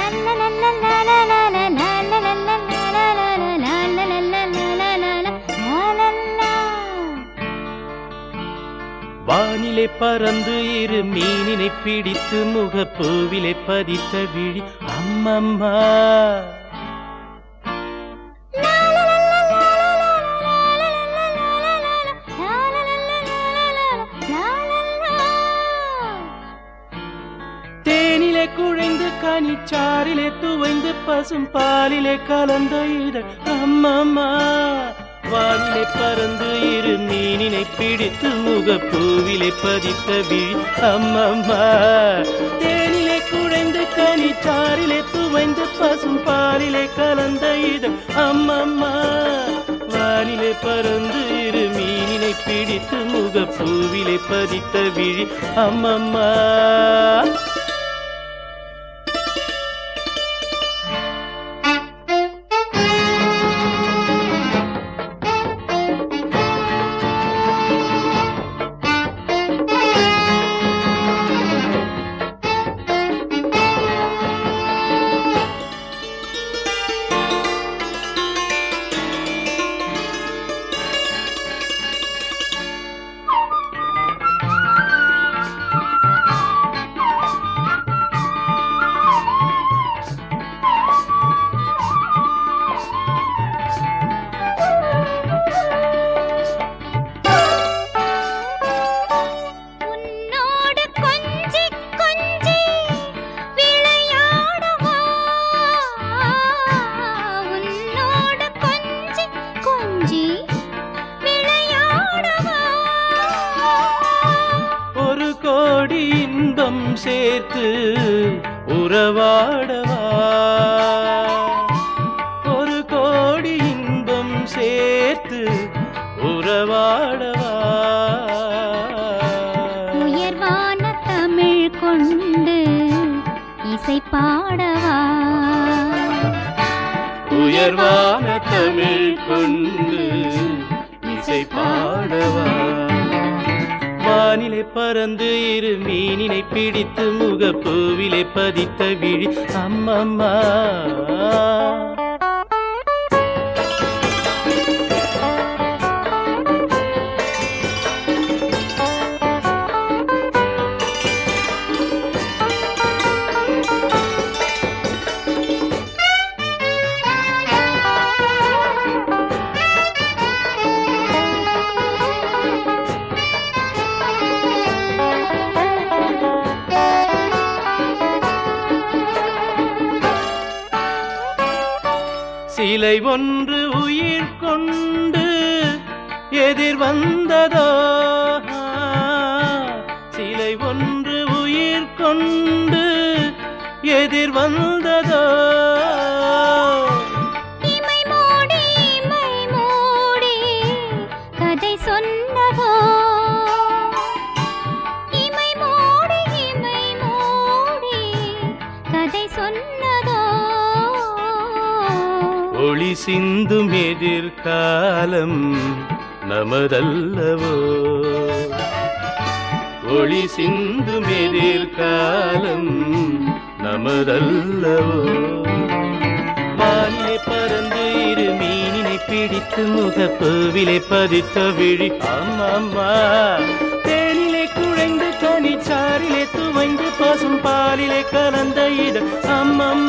வானிலே பறந்து இரு மீனினை பிடித்து முகப்பூவிலே பதித்த விழி அம்மம்மா. தேனிலே குழைந்து கனிச்சாரிலே துவைந்து பசும் பாலிலே கலந்த இதழ் அம்மம்மா. வானிலே பறந்து இரு மீனினை பிடித்து முகப்பூவிலே பதித்த விழி அம்மம்மா. தேனிலே குழைந்து கனிச்சாரிலே துவைந்து பசும் பாலிலே கலந்த இதழ் அம்மம்மா. வானிலே பறந்து இரு மீனினை பிடித்து முகப்பூவிலே பதித்த விழி அம்மம்மா. இன்பம் சேர்த்து உறவாடவா, ஒரு கோடி இன்பம் சேர்த்து உறவாடவா. உயர்வான தமிழ் கொண்டு இசை பாடவா, உயர்வான தமிழ் கொண்டு இசை பாடவா. வானிலே பறந்து இரு மீனினை பிடித்து முகப்பூவிலே பதித்த விழி அம்மம்மா. சிலை ஒன்று உயிர் கொண்டு எதிர் வந்ததோ, சிலை ஒன்று உயிர் கொண்டு எதிர் வந்ததோ. இமை மூடி கதை சொன்னதோ, இமை மூடி கதை சொன்னதோ. ஒளி சிந்தும் எதிர்காலம் நமதல்லவோ, ஒளி சிந்தும் எதிர்காலம் நமதல்லவோ. வானிலே பறந்து இரு மீனினை பிடித்து முகப்பூவிலே பதித்த விழி அம்மம்மா. தேனிலே குழைந்து கனிச்சாரிலே துவைந்து பசும் பாலிலே கலந்த இதழ் அம்மம்மா.